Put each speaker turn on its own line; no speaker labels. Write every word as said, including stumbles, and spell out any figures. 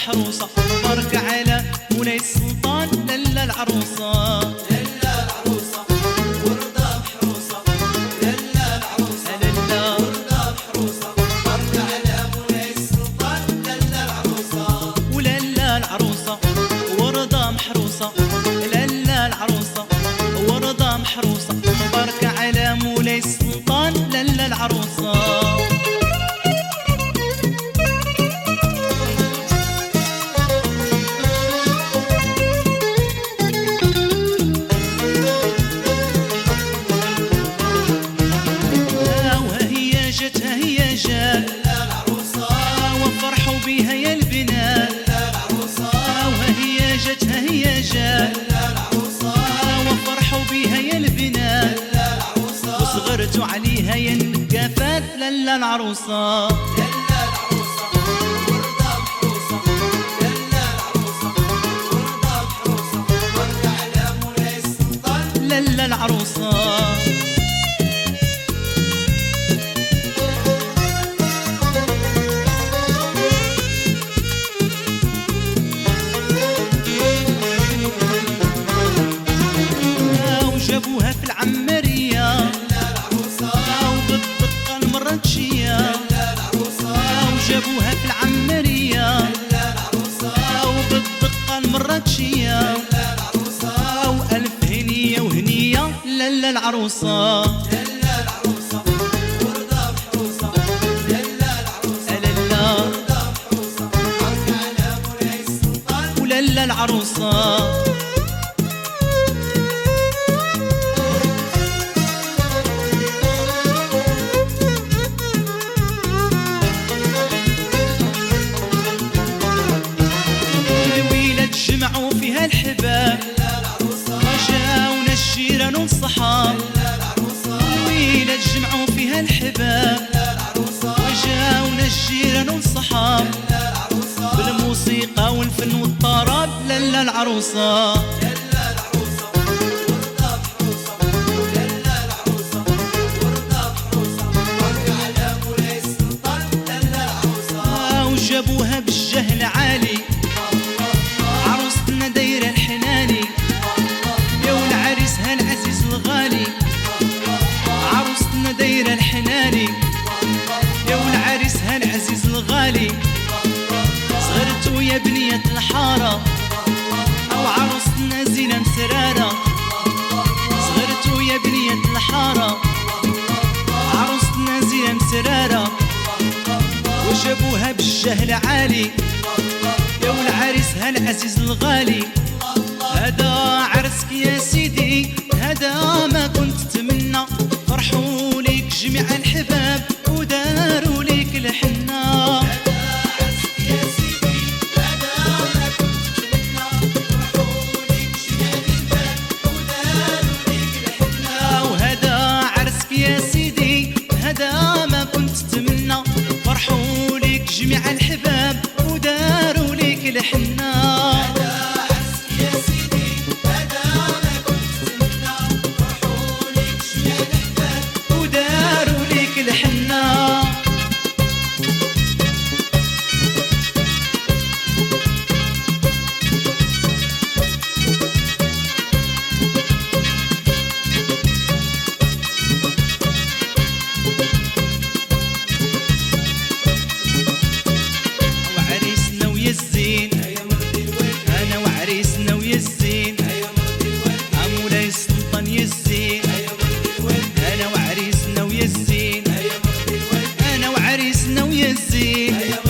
محروسة بارك على مولاي السلطان لالا العروسة
لالا العروسة وردة محروسة لالا العروسة لالا وردة محروسة بارك على مولاي السلطان لالا العروسة
ولالا العروسة وردة محروسة لالا العروسة وردة محروسة بارك على مولاي السلطان لالا العروسة وفرحوا بيها يا البنات وهي جتها هي جات وفرحوا بيها يا البنات وصغرتوا عليها يا النقافات لالا العروسة لالا العروسة وجابوها في العمرية وبالدقة المرتشية وجابوها في العمرية وبالدقة المرتشية وألف هنية وهنية لالا العروسة
لالا العروسة وردة محروسة لالا العروسة
لالا
وردة محروسة بارك على مولاي السلطان
ولالا العروسة جمعوا فيها الحباب وجاونا الجيران والصحاب الويلة جمعوا فيها الحباب وجاونا الجيران والصحاب بالموسيقى والفن والطرب لالا العروسة وجابوها بالجهل عالي عروستنا دايرة الحناني يا والعريس هالعزيز الغالي عروستنا دايرة الحناني يا والعريس هالعزيز الغالي صغرتو يا بنية الحارة أو عروستنا زينة مسرارة صغرتو يا بنية الحارة عروستنا زينة مسرارة وجابوها بالجهل عالي يا والعريس هالعزيز الغالي هذا عرسك يا سيدي هذا ما كنت تتمنى فرحوا ليك جميع الحباب وداروا ليك الحنة
هذا عرسك يا سيدي هذا ما كنت تتمنى فرحوا ليك جميع الحباب وداروا ليك الحنة
وهذا عرسك يا سيدي هذا ما كنت تتمنى فرحوا ليك جميع الحباب وداروا ليك الحنة وداروا ليك الحنة وعريسنا ويا الزين أنا وعريسنا ويا الزين مولاي السلطان يا الزين أنا وعريسنا ويا الزين أنا وعريسنا ويا الزين